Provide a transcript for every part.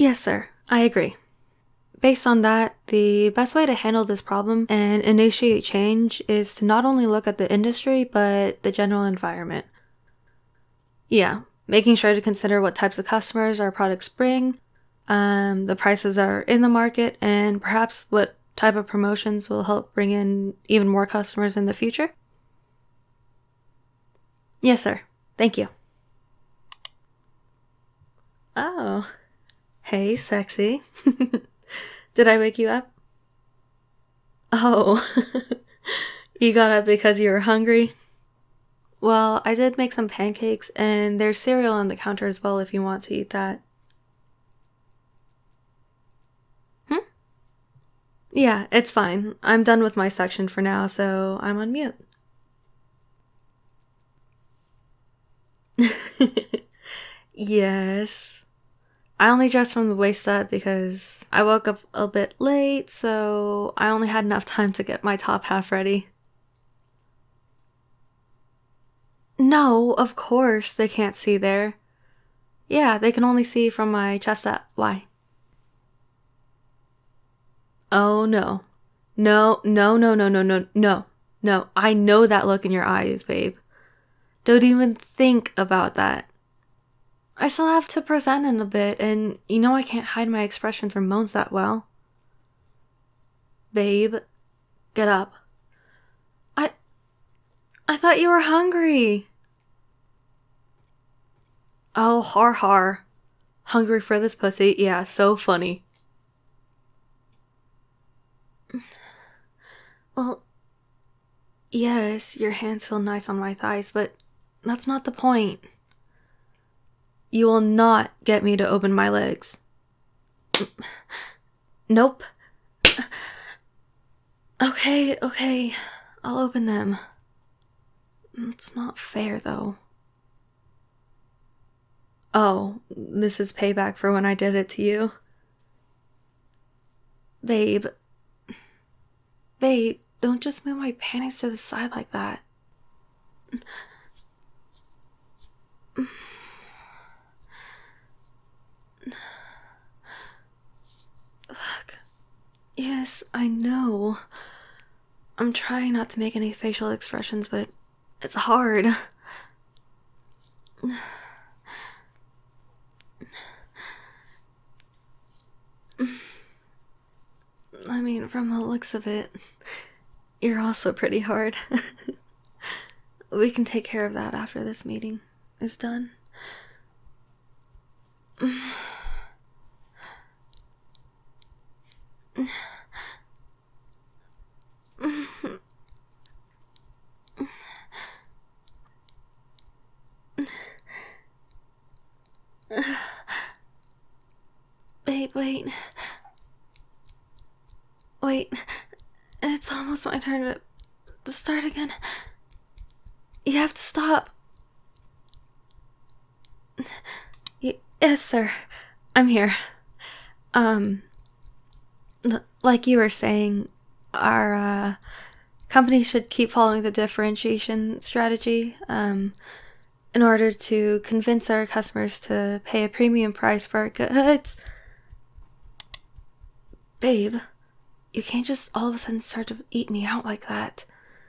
Yes, sir. I agree. Based on that, the best way to handle this problem and initiate change is to not only look at the industry, but the general environment. Yeah, making sure to consider what types of customers our products bring, the prices that are in the market, and perhaps what type of promotions will help bring in even more customers in the future. Yes, sir. Thank you. Oh. Hey, sexy. Did I wake you up? Oh. You got up because you were hungry? Well, I did make some pancakes, and there's cereal on the counter as well if you want to eat that. Hmm? Yeah, it's fine. I'm done with my section for now, so I'm on mute. Yes. I only dressed from the waist up because I woke up a bit late, so I only had enough time to get my top half ready. No, of course they can't see there. Yeah, they can only see from my chest up. Why? Oh no. No, no, no, no, no, no, no. No, I know that look in your eyes, babe. Don't even think about that. I still have to present in a bit, and you know I can't hide my expressions or moans that well. Babe, get up. I I thought you were hungry. Oh, har har. Hungry for this pussy? Yeah, so funny. Well, yes, your hands feel nice on my thighs, but that's not the point. You will not get me to open my legs. Nope. Okay, I'll open them. It's not fair, though. Oh, this is payback for when I did it to you. Babe. Babe, don't just move my panties to the side like that. Fuck. Yes, I know. I'm trying not to make any facial expressions, but it's hard. I mean, from the looks of it, you're also pretty hard. We can take care of that after this meeting is done. Wait. Wait. It's almost my turn to start again. You have to stop. Yes, sir. I'm here. Like you were saying, our company should keep following the differentiation strategy in order to convince our customers to pay a premium price for our goods. Babe, you can't just all of a sudden start to eat me out like that.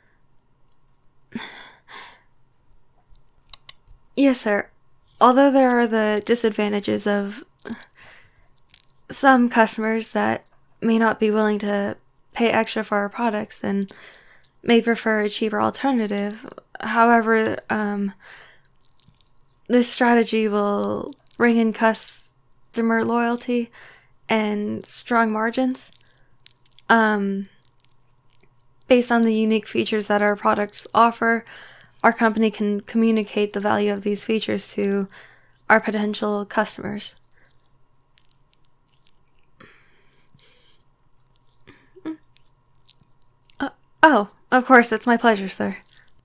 Yes, sir. Although there are the disadvantages of some customers that may not be willing to pay extra for our products and may prefer a cheaper alternative. However, this strategy will bring in customer loyalty and strong margins. Based on the unique features that our products offer, our company can communicate the value of these features to our potential customers. Oh, of course, it's my pleasure, sir.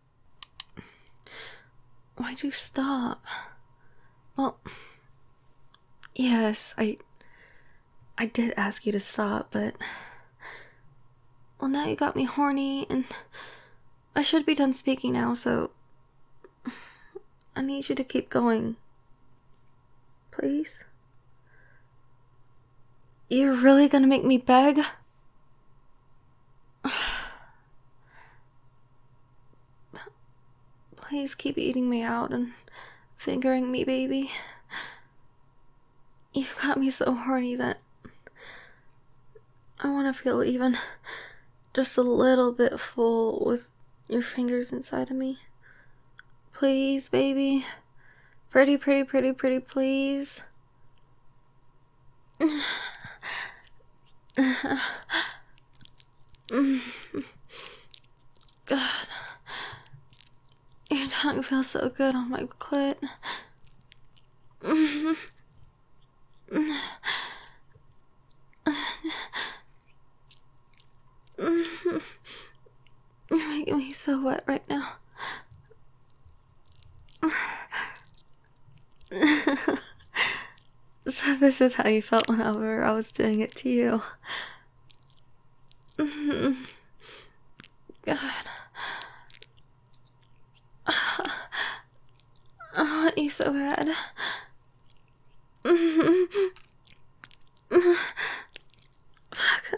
Why'd you stop? Well, yes, I did ask you to stop, but... Well, now you got me horny, and I should be done speaking now, so... I need you to keep going. Please? You're really gonna make me beg? Please keep eating me out and fingering me, baby. You've got me so horny that I want to feel even just a little bit full with your fingers inside of me. Please, baby. Pretty, pretty, pretty, pretty, please. God. Your tongue feels so good on my clit. You're making me so wet right now. So this is how you felt whenever I was doing it to you. God. I want you so bad. Fuck.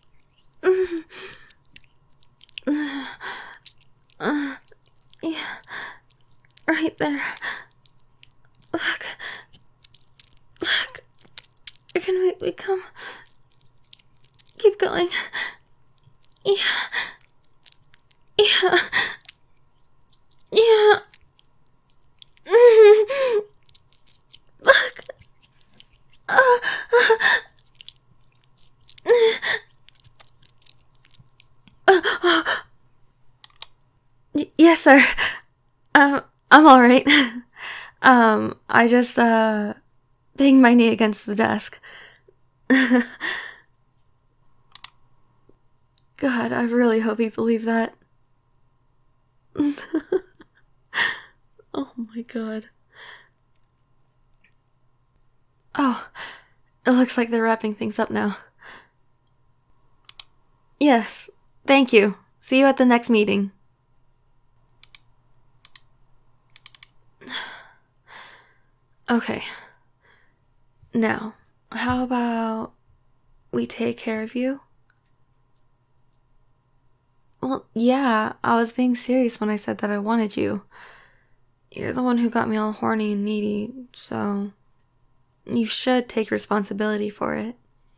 Yeah. Right there. Fuck. Fuck. You're gonna make me come. Keep going. Yeah. Yeah. Yeah. Fuck. Yes, sir. I'm alright. I just, banged my knee against the desk. God, I really hope you believe that. Oh my god. Oh, it looks like they're wrapping things up now. Yes, thank you. See you at the next meeting. Okay. Now, how about we take care of you? Well, yeah, I was being serious when I said that I wanted you. You're the one who got me all horny and needy, so you should take responsibility for it.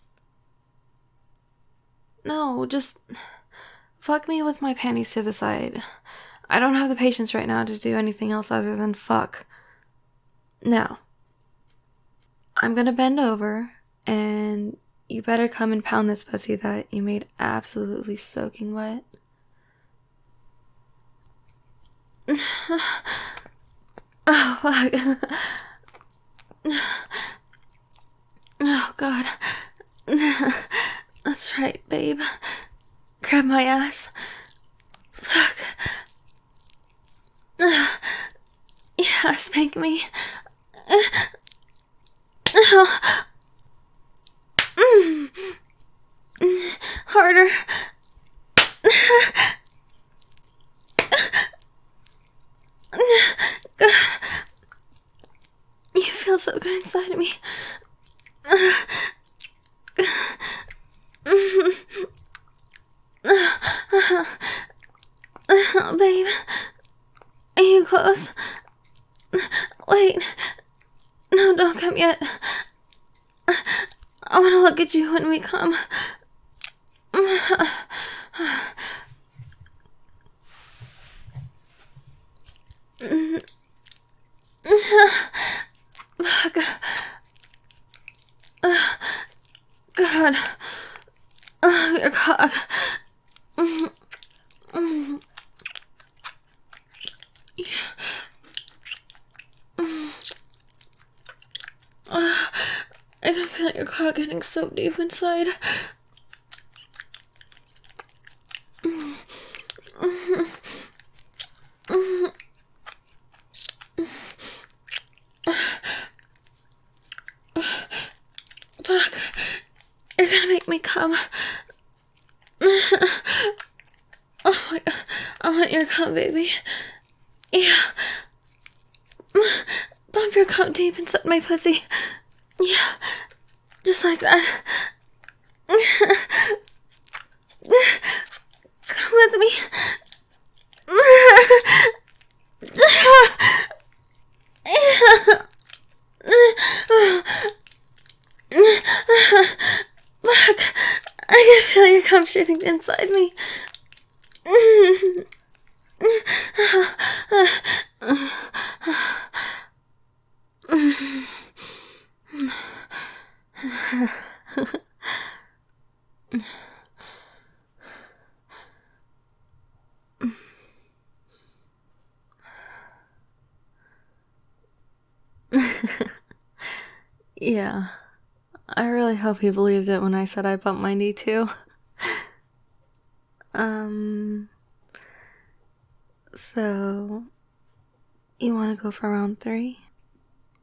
No, just fuck me with my panties to the side. I don't have the patience right now to do anything else other than fuck. Now, I'm gonna bend over, and you better come and pound this pussy that you made absolutely soaking wet. Oh, fuck. Oh, God. That's right, babe. Grab my ass. Fuck. Yeah, spank me. Harder. God. You feel so good inside of me. Oh, babe. Are you close? Wait. No, don't come yet. I want to look at you when we come. Fuck. God. Oh, your cock. I can feel your cock getting so deep inside. Fuck. You're gonna make me come. Oh my god. I want your cum, baby. Yeah. Bump your cum deep inside my pussy. Yeah. Just like that. Come with me. Fuck. I can feel your cum shooting inside me. Yeah, I really hope he believed it when I said I bumped my knee too. So, you want to go for round 3?